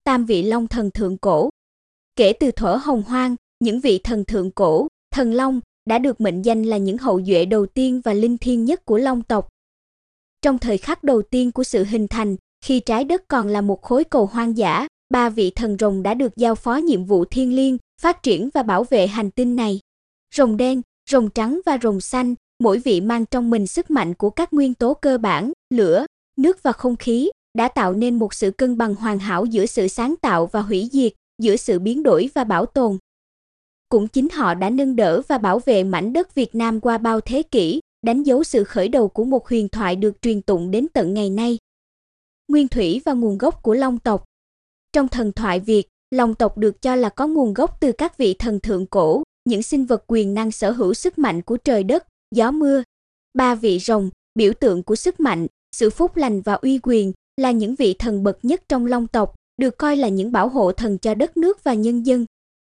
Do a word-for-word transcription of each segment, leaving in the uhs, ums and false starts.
tam vị long thần thượng cổ. Kể từ thuở Hồng Hoang, những vị thần thượng cổ, thần long, đã được mệnh danh là những hậu duệ đầu tiên và linh thiêng nhất của long tộc. Trong thời khắc đầu tiên của sự hình thành, khi trái đất còn là một khối cầu hoang dã, ba vị thần rồng đã được giao phó nhiệm vụ thiêng liêng, phát triển và bảo vệ hành tinh này. Rồng đen, rồng trắng và rồng xanh, mỗi vị mang trong mình sức mạnh của các nguyên tố cơ bản, lửa, nước và không khí, đã tạo nên một sự cân bằng hoàn hảo giữa sự sáng tạo và hủy diệt, giữa sự biến đổi và bảo tồn. Cũng chính họ đã nâng đỡ và bảo vệ mảnh đất Việt Nam qua bao thế kỷ, đánh dấu sự khởi đầu của một huyền thoại được truyền tụng đến tận ngày nay. Nguyên thủy và nguồn gốc của long tộc. Trong thần thoại Việt, long tộc được cho là có nguồn gốc từ các vị thần thượng cổ, những sinh vật quyền năng sở hữu sức mạnh của trời đất, gió mưa. Ba vị rồng, biểu tượng của sức mạnh, sự phúc lành và uy quyền, là những vị thần bậc nhất trong long tộc, được coi là những bảo hộ thần cho đất nước và nhân dân.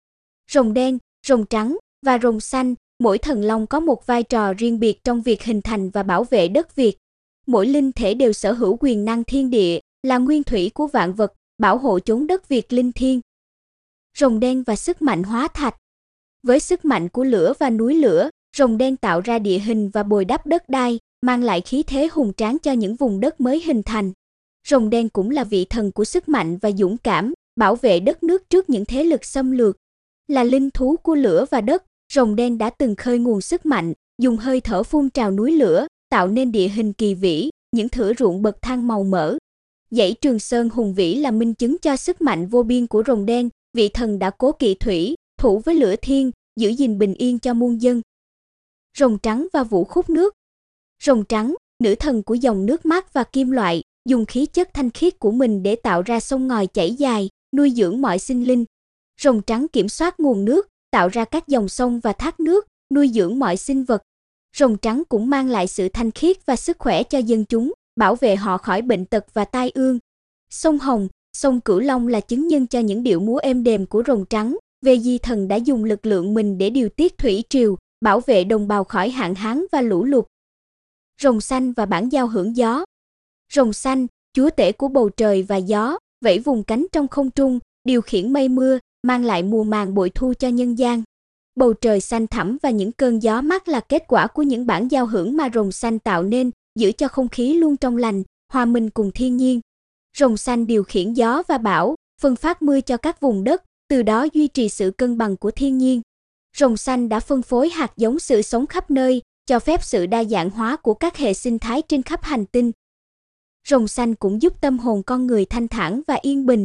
Rồng đen, rồng trắng và rồng xanh, mỗi thần long có một vai trò riêng biệt trong việc hình thành và bảo vệ đất Việt. Mỗi linh thể đều sở hữu quyền năng thiên địa, là nguyên thủy của vạn vật, bảo hộ chốn đất Việt linh thiêng. Rồng đen và sức mạnh hóa thạch. Với sức mạnh của lửa và núi lửa, rồng đen tạo ra địa hình và bồi đắp đất đai, mang lại khí thế hùng tráng cho những vùng đất mới hình thành. Rồng đen cũng là vị thần của sức mạnh và dũng cảm, bảo vệ đất nước trước những thế lực xâm lược. Là linh thú của lửa và đất, rồng đen đã từng khơi nguồn sức mạnh, dùng hơi thở phun trào núi lửa, tạo nên địa hình kỳ vĩ, những thửa ruộng bậc thang màu mỡ. Dãy Trường Sơn hùng vĩ là minh chứng cho sức mạnh vô biên của rồng đen, vị thần đã cố kỵ thủy, thủ với lửa thiên, giữ gìn bình yên cho muôn dân. Rồng trắng và vũ khúc nước. Rồng trắng, nữ thần của dòng nước mát và kim loại, dùng khí chất thanh khiết của mình để tạo ra sông ngòi chảy dài, nuôi dưỡng mọi sinh linh. Rồng trắng kiểm soát nguồn nước, tạo ra các dòng sông và thác nước, nuôi dưỡng mọi sinh vật. Rồng trắng cũng mang lại sự thanh khiết và sức khỏe cho dân chúng, bảo vệ họ khỏi bệnh tật và tai ương. Sông Hồng, sông Cửu Long là chứng nhân cho những điệu múa êm đềm của rồng trắng. Về Di thần đã dùng lực lượng mình để điều tiết thủy triều, bảo vệ đồng bào khỏi hạn hán và lũ lụt. Rồng xanh và bản giao hưởng gió. Rồng xanh, chúa tể của bầu trời và gió, vẫy vùng cánh trong không trung, điều khiển mây mưa, mang lại mùa màng bội thu cho nhân gian. Bầu trời xanh thẳm và những cơn gió mát là kết quả của những bản giao hưởng mà rồng xanh tạo nên, giữ cho không khí luôn trong lành, hòa mình cùng thiên nhiên. Rồng xanh điều khiển gió và bão, phân phát mưa cho các vùng đất, từ đó duy trì sự cân bằng của thiên nhiên. Rồng xanh đã phân phối hạt giống sự sống khắp nơi, cho phép sự đa dạng hóa của các hệ sinh thái trên khắp hành tinh. Rồng xanh cũng giúp tâm hồn con người thanh thản và yên bình.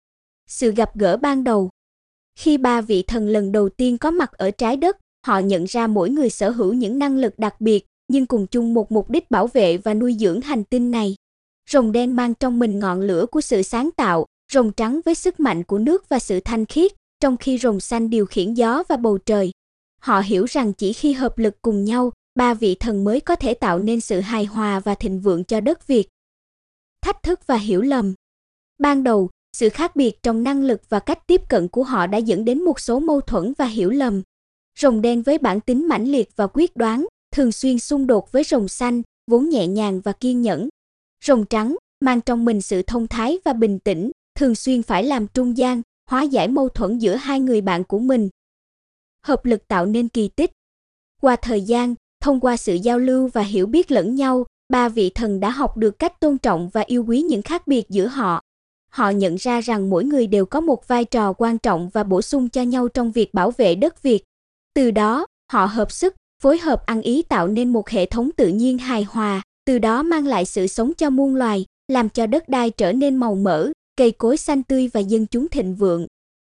Sự gặp gỡ ban đầu. Khi ba vị thần lần đầu tiên có mặt ở trái đất, họ nhận ra mỗi người sở hữu những năng lực đặc biệt, nhưng cùng chung một mục đích bảo vệ và nuôi dưỡng hành tinh này. Rồng đen mang trong mình ngọn lửa của sự sáng tạo, rồng trắng với sức mạnh của nước và sự thanh khiết, trong khi rồng xanh điều khiển gió và bầu trời. Họ hiểu rằng chỉ khi hợp lực cùng nhau, ba vị thần mới có thể tạo nên sự hài hòa và thịnh vượng cho đất Việt. Thách thức và hiểu lầm. Ban đầu, sự khác biệt trong năng lực và cách tiếp cận của họ đã dẫn đến một số mâu thuẫn và hiểu lầm. Rồng đen với bản tính mãnh liệt và quyết đoán, thường xuyên xung đột với rồng xanh, vốn nhẹ nhàng và kiên nhẫn. Rồng trắng, mang trong mình sự thông thái và bình tĩnh, thường xuyên phải làm trung gian, hóa giải mâu thuẫn giữa hai người bạn của mình. Hợp lực tạo nên kỳ tích. Qua thời gian, thông qua sự giao lưu và hiểu biết lẫn nhau, ba vị thần đã học được cách tôn trọng và yêu quý những khác biệt giữa họ. Họ nhận ra rằng mỗi người đều có một vai trò quan trọng và bổ sung cho nhau trong việc bảo vệ đất Việt. Từ đó, họ hợp sức, phối hợp ăn ý tạo nên một hệ thống tự nhiên hài hòa, từ đó mang lại sự sống cho muôn loài, làm cho đất đai trở nên màu mỡ, cây cối xanh tươi và dân chúng thịnh vượng.